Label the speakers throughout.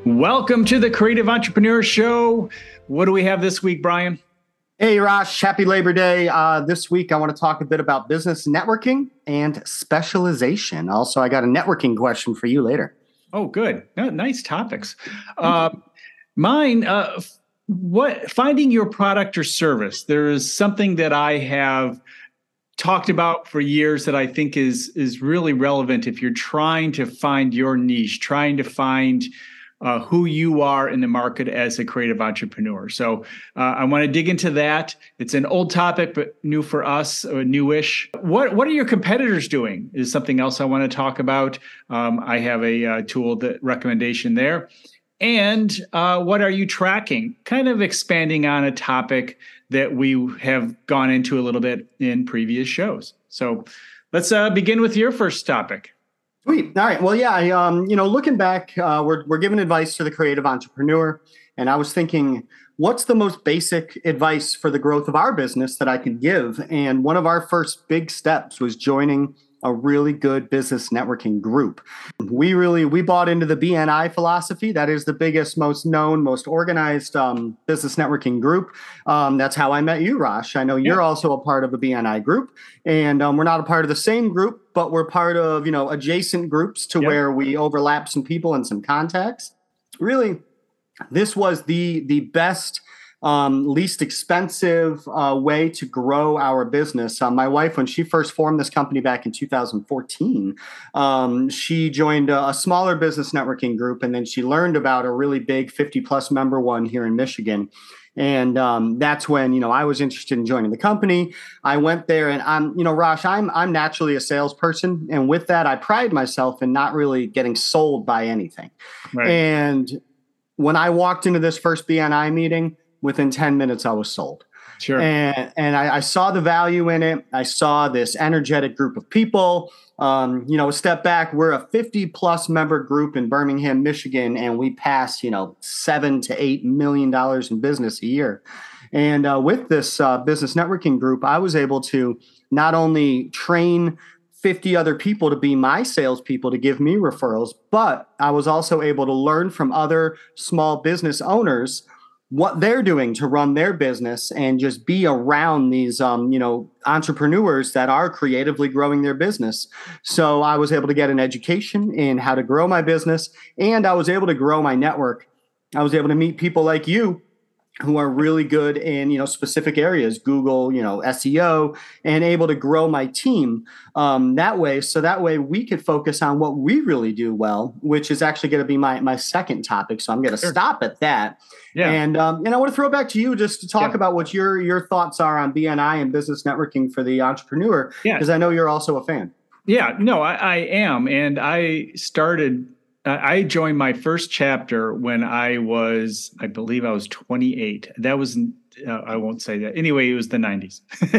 Speaker 1: Welcome to the Creative Entrepreneur Show. What do we have this week, Brian?
Speaker 2: Hey, Rosh, happy Labor Day. This week, I want to talk a bit about business networking and specialization. Also, I got a networking question for you later.
Speaker 1: Oh, good. Nice topics. Mine, finding your product or service. There is something that I have talked about for years that I think is really relevant if you're trying to find your niche, trying to find who you are in the market as a creative entrepreneur. So I want to dig into that. It's an old topic, but new for us, newish. What are your competitors doing is something else I want to talk about. I have a tool recommendation there. And what are you tracking? Kind of expanding on a topic that we have gone into a little bit in previous shows. So let's begin with your first topic.
Speaker 2: Sweet. All right. Well, yeah, looking back, we're giving advice to the creative entrepreneur. And I was thinking, what's the most basic advice for the growth of our business that I can give? And one of our first big steps was joining a really good business networking group. We bought into the BNI philosophy. That is the biggest, most known, most organized business networking group. That's how I met you, Rosh. I know you're also a part of a BNI group, and we're not a part of the same group, but we're part of, adjacent groups to where we overlap some people and some contacts. Really, this was the best, least expensive way to grow our business. My wife, when she first formed this company back in 2014, she joined a smaller business networking group, and then she learned about a really big 50-plus member one here in Michigan. And that's when, I was interested in joining the company. I went there, and Rosh, I'm naturally a salesperson. And with that, I pride myself in not really getting sold by anything. Right. And when I walked into this first BNI meeting, within 10 minutes, I was sold.
Speaker 1: Sure.
Speaker 2: And I saw the value in it. I saw this energetic group of people. A step back, we're a 50-plus member group in Birmingham, Michigan, and we pass, $7 to $8 million in business a year. And with this business networking group, I was able to not only train 50 other people to be my salespeople to give me referrals, but I was also able to learn from other small business owners what they're doing to run their business and just be around these, entrepreneurs that are creatively growing their business. So I was able to get an education in how to grow my business, and I was able to grow my network. I was able to meet people like you who are really good in, specific areas, Google, SEO, and able to grow my team that way. So that way we could focus on what we really do well, which is actually going to be my second topic. So I'm going to stop at that. Yeah. And I want to throw it back to you just to talk about what your thoughts are on BNI and business networking for the entrepreneur, because I know you're also a fan.
Speaker 1: Yeah, no, I am. And I joined my first chapter when I believe I was 28. That was, I won't say that. Anyway, it was the 90s.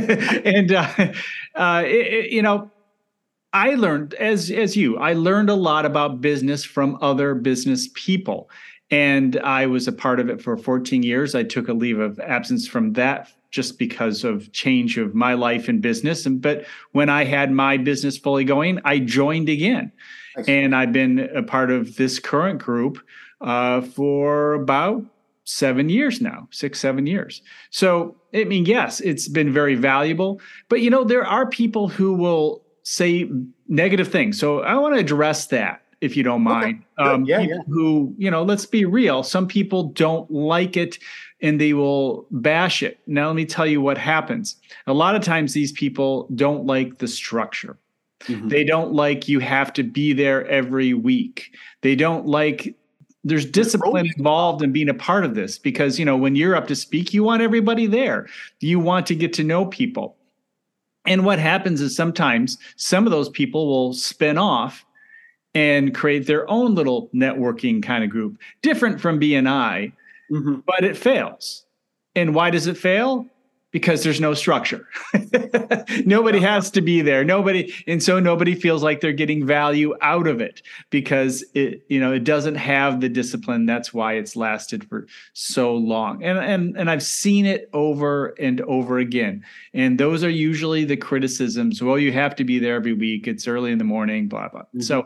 Speaker 1: And, I learned, I learned a lot about business from other business people. And I was a part of it for 14 years. I took a leave of absence from that just because of change of my life and business. But when I had my business fully going, I joined again. And I've been a part of this current group for about 7 years now, 6-7 years. So, yes, it's been very valuable. But, there are people who will say negative things. So I want to address that, if you don't mind. Who, let's be real. Some people don't like it and they will bash it. Now, let me tell you what happens. A lot of times these people don't like the structure. Mm-hmm. They don't like you have to be there every week. They don't like there's discipline involved in being a part of this because, when you're up to speak, you want everybody there. You want to get to know people. And what happens is sometimes some of those people will spin off and create their own little networking kind of group, different from BNI, but it fails. And why does it fail? Because there's no structure. Nobody has to be there. And so nobody feels like they're getting value out of it because it doesn't have the discipline. That's why it's lasted for so long. And I've seen it over and over again. And those are usually the criticisms. Well, you have to be there every week. It's early in the morning, blah, blah. So,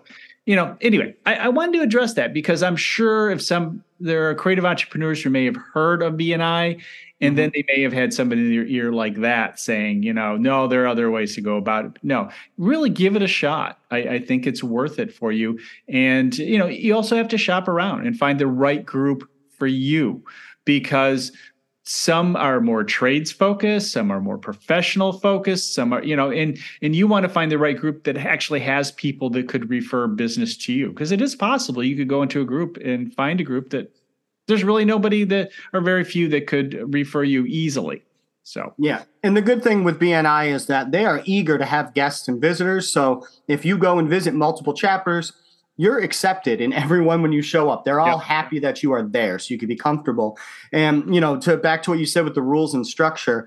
Speaker 1: Anyway, I wanted to address that because I'm sure there are creative entrepreneurs who may have heard of BNI, and then they may have had somebody in their ear like that saying, no, there are other ways to go about it. No, really give it a shot. I think it's worth it for you. And, you also have to shop around and find the right group for you, because some are more trades focused, some are more professional focused, some are, and you want to find the right group that actually has people that could refer business to you. Because it is possible you could go into a group and find a group that there's really nobody or very few that could refer you easily. So,
Speaker 2: yeah. And the good thing with BNI is that they are eager to have guests and visitors. So if you go and visit multiple chapters, you're accepted in everyone when you show up. They're all happy that you are there, so you can be comfortable. And, back to what you said with the rules and structure,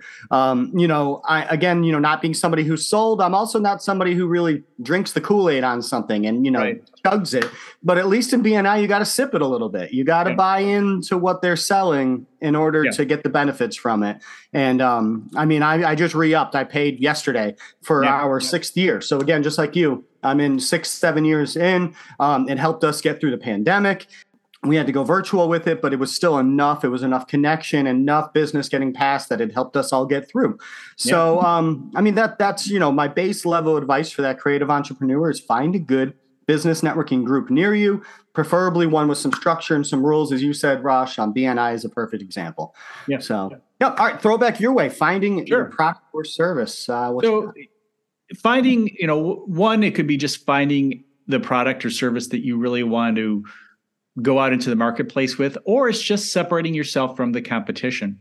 Speaker 2: not being somebody who's sold, I'm also not somebody who really drinks the Kool-Aid on something and, chugs it. But at least in BNI, you got to sip it a little bit. You got to buy into what they're selling in order to get the benefits from it. And I just re-upped. I paid yesterday for our 6th year. So again, just like you, I'm in 6-7 years in. It helped us get through the pandemic. We had to go virtual with it, but it was still enough. It was enough connection, enough business getting past that it helped us all get through. So, that's, my base level advice for that creative entrepreneur is find a good business networking group near you, preferably one with some structure and some rules. As you said, Rosh, BNI is a perfect example. Yeah. So, all right, throw back your way. Finding your product or service.
Speaker 1: Finding, one, it could be just finding the product or service that you really want to go out into the marketplace with, or it's just separating yourself from the competition.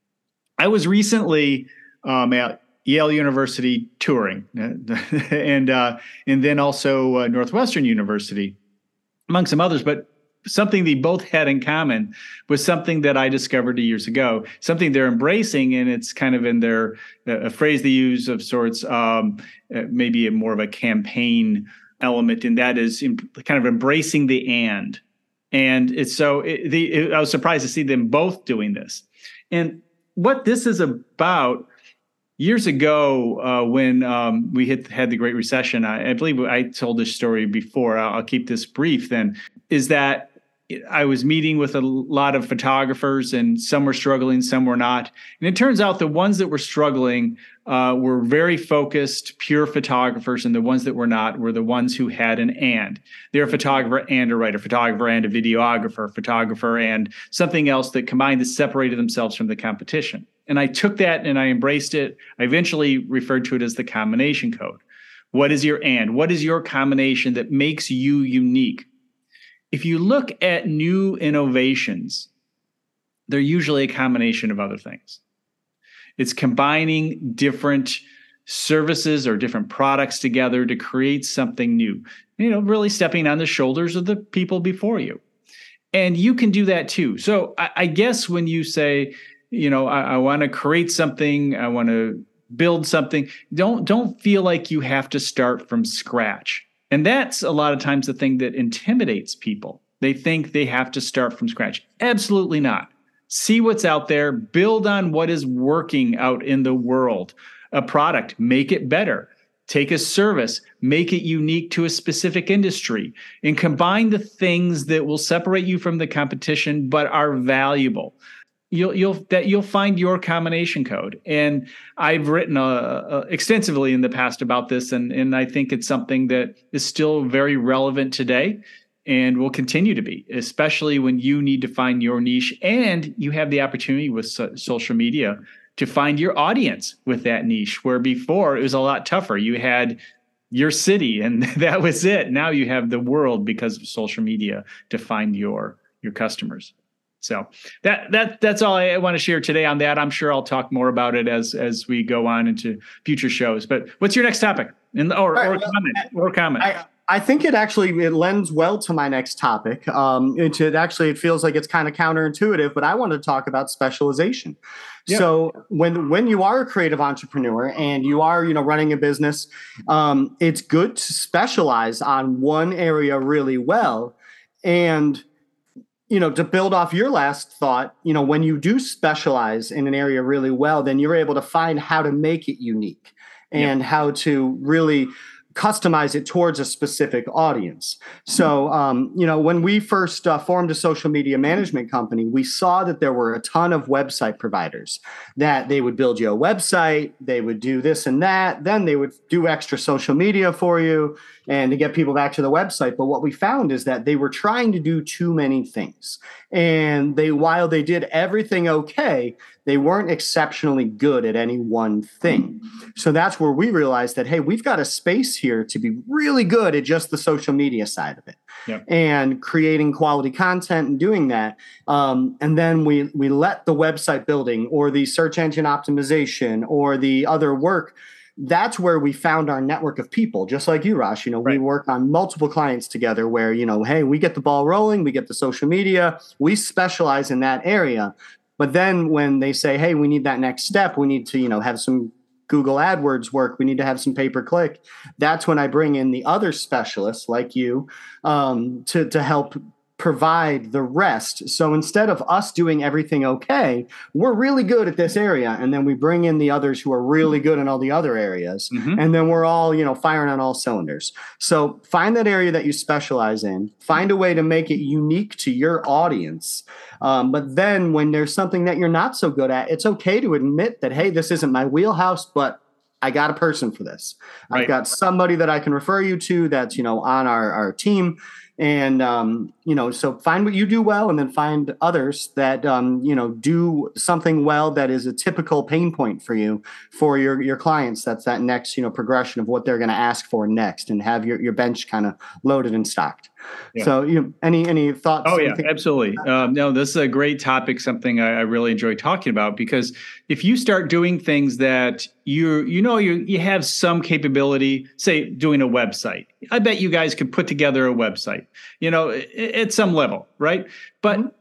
Speaker 1: I was recently at Yale University touring, and then also Northwestern University, among some others. But something they both had in common was something that I discovered years ago, something they're embracing, and it's kind of in their a phrase they use of sorts, maybe more of a campaign element, and that is kind of embracing the and. And it's I was surprised to see them both doing this. And what this is about, years ago, when we had the Great Recession, I believe I told this story before, I'll keep this brief then, is that I was meeting with a lot of photographers, and some were struggling, some were not. And it turns out the ones that were struggling were very focused, pure photographers, and the ones that were not were the ones who had an and. They're a photographer and a writer, photographer and a videographer, photographer and something else that combined that separated themselves from the competition. And I took that and I embraced it. I eventually referred to it as the combination code. What is your and? What is your combination that makes you unique? If you look at new innovations, they're usually a combination of other things. It's combining different services or different products together to create something new, really stepping on the shoulders of the people before you. And you can do that too. So I guess when you say, I want to create something, I want to build something, don't feel like you have to start from scratch. And that's a lot of times the thing that intimidates people. They think they have to start from scratch. Absolutely not. See what's out there, build on what is working out in the world. A product, make it better. Take a service, make it unique to a specific industry, and combine the things that will separate you from the competition but are valuable. You'll find your combination code. And I've written extensively in the past about this, and I think it's something that is still very relevant today and will continue to be, especially when you need to find your niche and you have the opportunity with social media to find your audience with that niche, where before it was a lot tougher. You had your city and that was it. Now you have the world because of social media to find your customers. So that's all I want to share today on that. I'm sure I'll talk more about it as we go on into future shows. But what's your next topic? Comment?
Speaker 2: I think it lends well to my next topic. It feels like it's kind of counterintuitive, but I want to talk about specialization. Yeah. So when you are a creative entrepreneur and you are, running a business, it's good to specialize on one area really well. And to build off your last thought, when you do specialize in an area really well, then you're able to find how to make it unique and how to really customize it towards a specific audience. So, when we first formed a social media management company, we saw that there were a ton of website providers that they would build you a website, they would do this and that, then they would do extra social media for you and to get people back to the website. But what we found is that they were trying to do too many things. And while they did everything okay, they weren't exceptionally good at any one thing. So that's where we realized that, hey, we've got a space here to be really good at just the social media side of it. Yep. And creating quality content and doing that. And then we let the website building or the search engine optimization or the other work. That's where we found our network of people, just like you, Rosh. Right. We work on multiple clients together where, hey, we get the ball rolling, we get the social media, we specialize in that area. But then when they say, hey, we need that next step, we need to, have some Google AdWords work, we need to have some pay-per-click. That's when I bring in the other specialists like you to help provide the rest. So instead of us doing everything okay, we're really good at this area. And then we bring in the others who are really good in all the other areas. Mm-hmm. And then we're all, firing on all cylinders. So find that area that you specialize in, find a way to make it unique to your audience. But then when there's something that you're not so good at, it's okay to admit that, hey, this isn't my wheelhouse, but I got a person for this. Right. I've got somebody that I can refer you to that's, on our team. And, so find what you do well and then find others that, do something well that is a typical pain point for you, for your clients. That's that next, progression of what they're going to ask for next and have your bench kind of loaded and stocked. Yeah. So, any thoughts?
Speaker 1: Oh, yeah, absolutely. No, this is a great topic, something I really enjoy talking about, because if you start doing things that you have some capability, say doing a website, I bet you guys could put together a website, at some level, right? But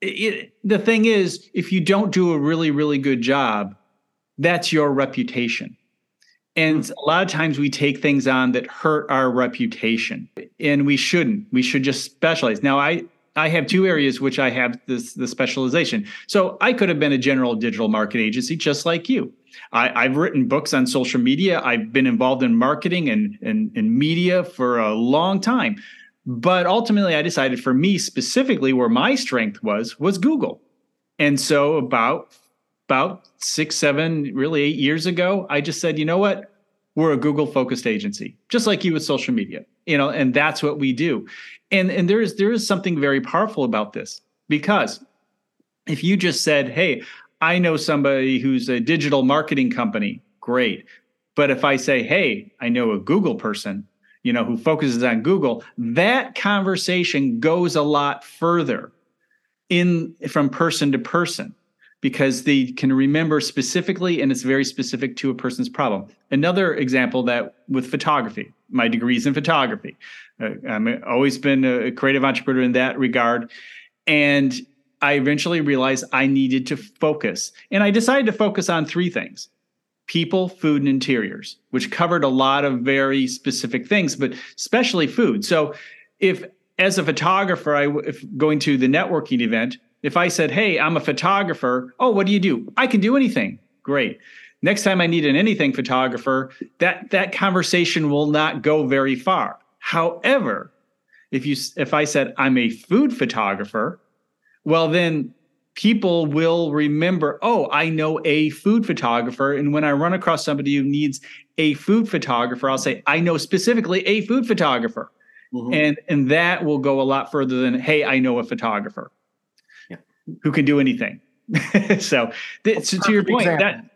Speaker 1: the thing is, if you don't do a really, really good job, that's your reputation. And a lot of times we take things on that hurt our reputation, and we shouldn't. We should just specialize. Now, I have two areas which I have the specialization. So I could have been a general digital marketing agency just like you. I've written books on social media. I've been involved in marketing and media for a long time. But ultimately, I decided for me specifically where my strength was Google. And so about 6, 7, really 8 years ago, I just said, you know what? We're a Google-focused agency, just like you with social media, and that's what we do. And there is something very powerful about this, because if you just said, hey, I know somebody who's a digital marketing company, great. But if I say, hey, I know a Google person, who focuses on Google, that conversation goes a lot further from person to person, because they can remember specifically, and it's very specific to a person's problem. Another example that with photography, my degree's in photography. I've always been a creative entrepreneur in that regard. And I eventually realized I needed to focus. And I decided to focus on 3 things: people, food, and interiors, which covered a lot of very specific things, but especially food. So if, as a photographer, if going to the networking event, if I said, hey, I'm a photographer, oh, what do you do? I can do anything. Great. Next time I need an anything photographer, that conversation will not go very far. However, if I said I'm a food photographer, well, then people will remember, oh, I know a food photographer. And when I run across somebody who needs a food photographer, I'll say, I know specifically a food photographer. Mm-hmm. And that will go a lot further than, hey, I know a photographer who can do anything. So to your point,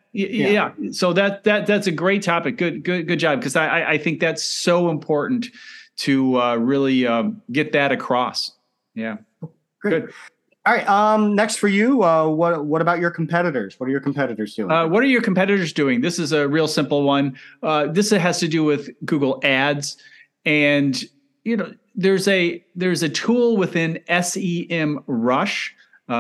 Speaker 1: so that's a great topic. Good job. Because I think that's so important to really get that across. Yeah.
Speaker 2: Great. Good. All right. Next for you, what about your competitors? What are your competitors doing?
Speaker 1: What are your competitors doing? This is a real simple one. This has to do with Google Ads, and there's a tool within SEMrush.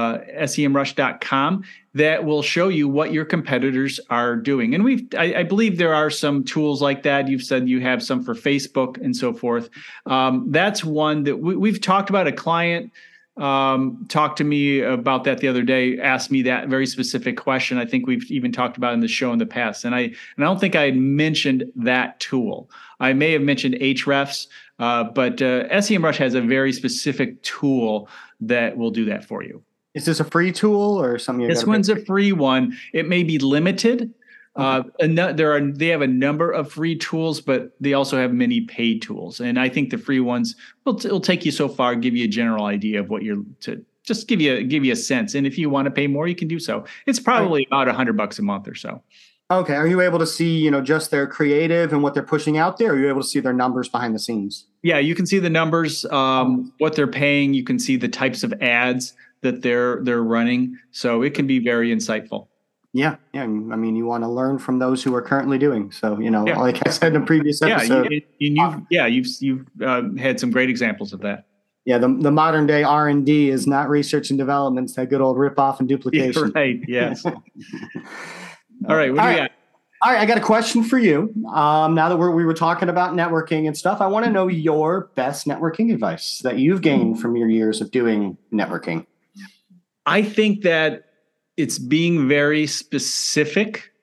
Speaker 1: SEMrush.com that will show you what your competitors are doing. And I believe there are some tools like that. You've said you have some for Facebook and so forth. That's one that we've talked about. A client talked to me about that the other day, asked me that very specific question. I think we've even talked about it in the show in the past. And I don't think I had mentioned that tool. I may have mentioned Ahrefs, but SEMrush has a very specific tool that will do that for you.
Speaker 2: Is this a free tool or something?
Speaker 1: This one's a free one. It may be limited. And they have a number of free tools, but they also have many paid tools. And I think the free ones will take you so far, give you a general idea of what just give you a sense. And if you want to pay more, you can do so. It's probably about $100 a month or so.
Speaker 2: Okay. Are you able to see, just their creative and what they're pushing out there? Or are you able to see their numbers behind the scenes?
Speaker 1: Yeah, you can see the numbers, what they're paying. You can see the types of ads that they're running. So it can be very insightful.
Speaker 2: Yeah. I mean, you want to learn from those who are currently doing. So, like I said in a previous episode.
Speaker 1: You've had some great examples of that.
Speaker 2: Yeah, the modern day R&D is not research and development. It's that good old rip-off and duplication.
Speaker 1: Yeah, right, yes. All right, what do we got?
Speaker 2: All right, I got a question for you. Now that we were talking about networking and stuff, I want to know your best networking advice that you've gained from your years of doing networking.
Speaker 1: I think that it's being very specific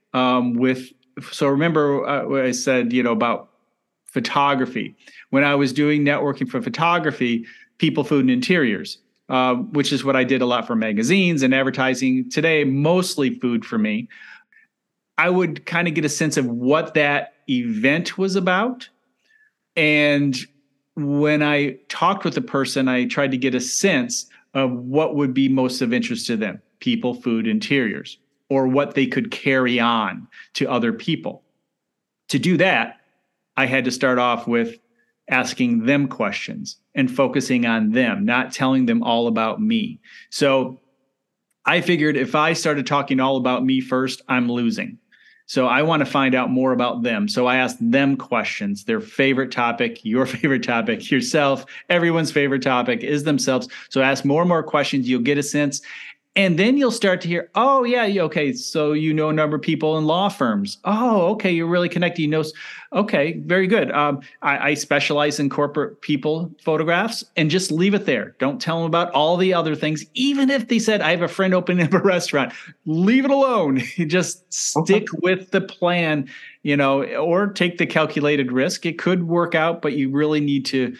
Speaker 1: so remember what I said, about photography. When I was doing networking for photography, people, food, and interiors, which is what I did a lot for magazines and advertising. Today, mostly food for me. I would kind of get a sense of what that event was about. And when I talked with the person, I tried to get a sense of what would be most of interest to them, people, food, interiors, or what they could carry on to other people. To do that, I had to start off with asking them questions and focusing on them, not telling them all about me. So I figured if I started talking all about me first, I'm losing. So I want to find out more about them. So I asked them questions, their favorite topic, your favorite topic, yourself, everyone's favorite topic is themselves. So ask more and more questions. You'll get a sense. And then you'll start to hear, oh, yeah, okay, so you know a number of people in law firms. Oh, okay, you're really connected. Okay, very good. I specialize in corporate people photographs, and just leave it there. Don't tell them about all the other things. Even if they said, I have a friend opening up a restaurant, leave it alone. Just stick with the plan, or take the calculated risk. It could work out, but you really need to,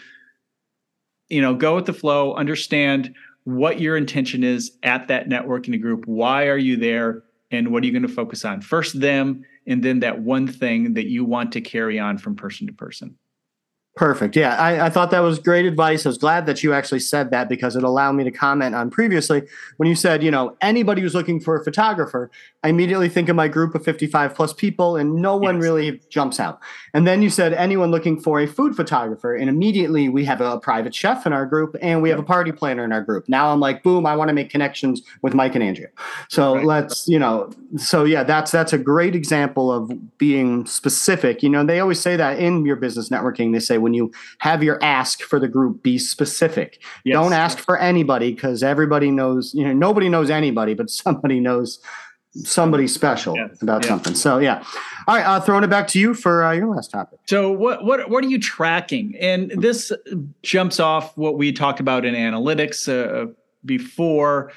Speaker 1: go with the flow, understand what your intention is at that networking group. Why are you there? And what are you going to focus on? First them, and then that one thing that you want to carry on from person to person.
Speaker 2: Perfect. Yeah, I thought that was great advice. I was glad that you actually said that because it allowed me to comment on previously when you said, anybody who's looking for a photographer, I immediately think of my group of 55 plus people and no one really jumps out. And then you said anyone looking for a food photographer, and immediately we have a private chef in our group and we have a party planner in our group. Now I'm like, boom, I want to make connections with Mike and Andrea. So let's, so yeah, that's a great example of being specific. They always say that in your business networking. They say when you have your ask for the group, be specific. Yes. Don't ask for anybody because everybody knows, nobody knows anybody, but somebody knows somebody special about something. So yeah. All right. Throwing it back to you for your last topic.
Speaker 1: So what are you tracking? And this jumps off what we talked about in analytics before.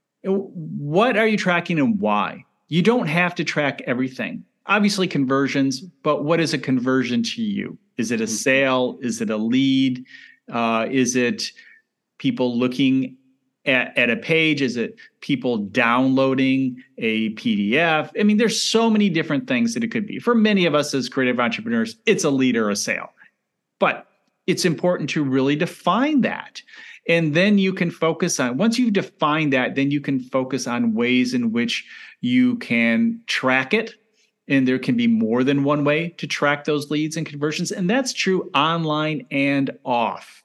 Speaker 1: What are you tracking and why? You don't have to track everything. Obviously conversions, but what is a conversion to you? Is it a sale? Is it a lead? Is it people looking at a page? Is it people downloading a PDF? I mean, there's so many different things that it could be. For many of us as creative entrepreneurs, it's a lead or a sale. But it's important to really define that. And then you can focus on, once you've defined that, then you can focus on ways in which you can track it. And there can be more than one way to track those leads and conversions. And that's true online and off.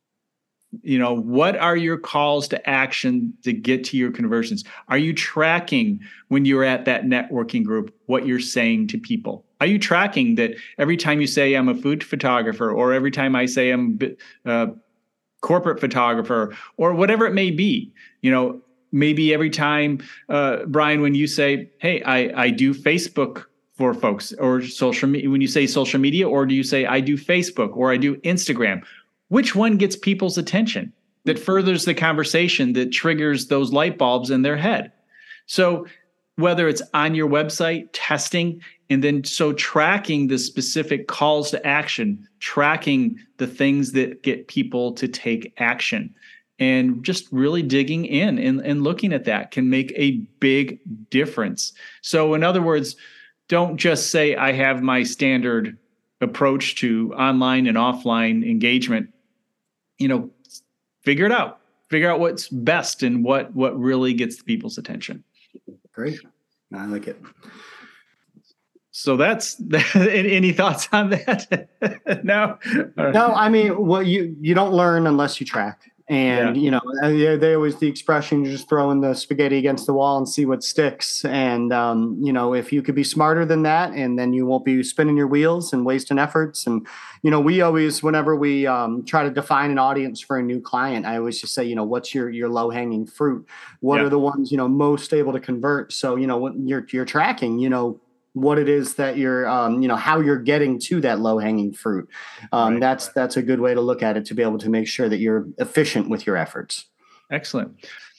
Speaker 1: What are your calls to action to get to your conversions? Are you tracking when you're at that networking group what you're saying to people? Are you tracking that every time you say I'm a food photographer, or every time I say I'm a corporate photographer, or whatever it may be, maybe every time, Brian, when you say, hey, I do Facebook for folks, or social media, when you say social media, or do you say I do Facebook or I do Instagram? Which one gets people's attention? that furthers the conversation, that triggers those light bulbs in their head. So whether it's on your website, testing, and then so tracking the specific calls to action, tracking the things that get people to take action, and just really digging in and looking at that can make a big difference. So in other words, don't just say, I have my standard approach to online and offline engagement. Figure it out. Figure out what's best and what really gets people's attention.
Speaker 2: Great. I like it.
Speaker 1: So that's any thoughts on that? No.
Speaker 2: No, I mean, well, you don't learn unless you track. And, they always, the expression, you just throwing the spaghetti against the wall and see what sticks. And, if you could be smarter than that, and then you won't be spinning your wheels and wasting efforts. And, we always, whenever we try to define an audience for a new client, I always just say, what's your low hanging fruit? What are the ones, most able to convert? So, when you're tracking, what it is that you're, how you're getting to that low hanging fruit. That's a good way to look at it, to be able to make sure that you're efficient with your efforts.
Speaker 1: Excellent.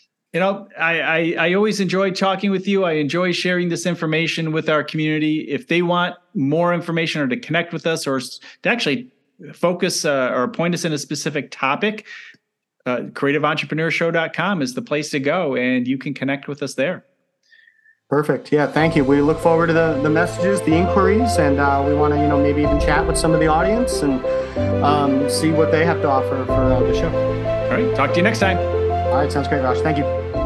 Speaker 1: I always enjoy talking with you. I enjoy sharing this information with our community. If they want more information or to connect with us or to actually focus or point us in a specific topic, creativeentrepreneurshow.com is the place to go, and you can connect with us there.
Speaker 2: Perfect. Yeah, thank you. We look forward to the messages, the inquiries, and we want to, maybe even chat with some of the audience and see what they have to offer for the show.
Speaker 1: All right. Talk to you next time.
Speaker 2: All right. Sounds great, Raj. Thank you.